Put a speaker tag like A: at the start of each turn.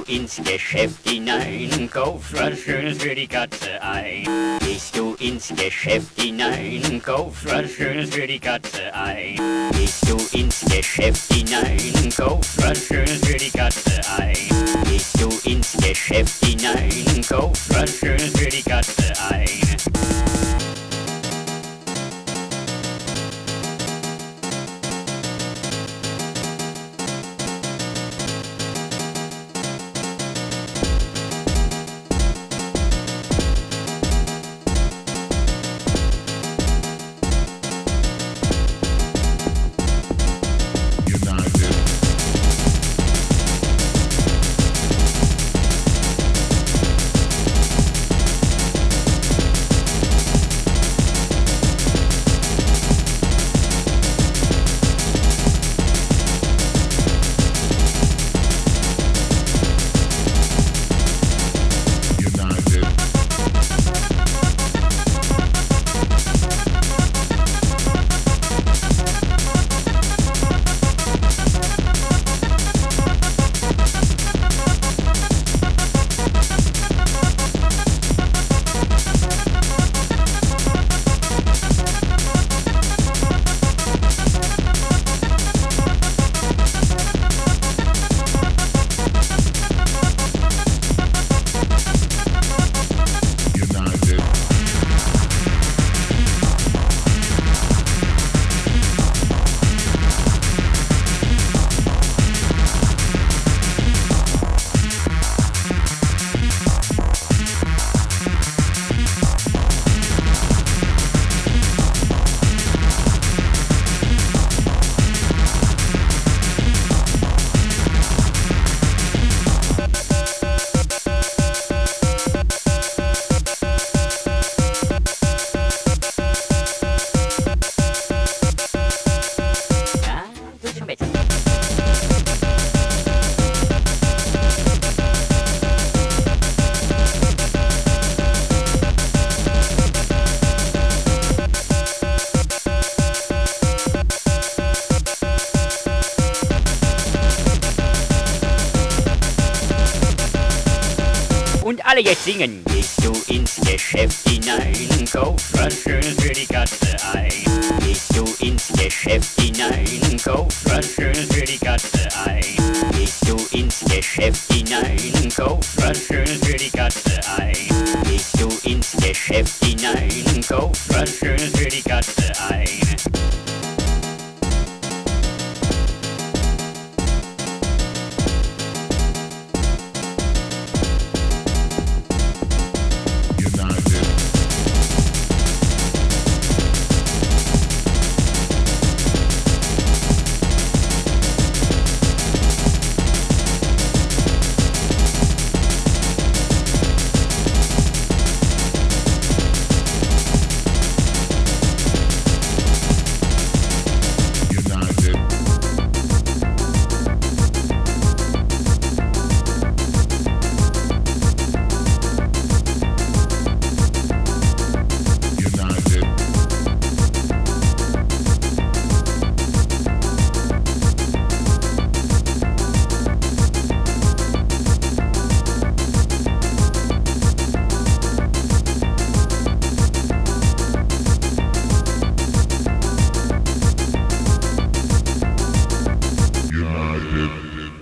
A: ins Geschäft hinein, kaufst was Schönes für die Katze ein. Gehst du ins Geschäft hinein, kaufst was Schönes für die Katze ein. Gehst du ins Geschäft hinein, kaufst was Schönes für die Katze ein. Gehst du ins Geschäft hinein, kaufst was Schönes für die Katze ein. Und alle jetzt singen. Gehst du ins Geschäft hinein, kaufst was Schönes für die Katze ein. Gehst du ins Geschäft hinein, kaufst was Schönes für die Katze ein. Gehst du ins Geschäft hinein, kaufst was Schönes für die Katze ein. Gehst du ins Geschäft hinein, kaufst was Schönes für die Katze ein.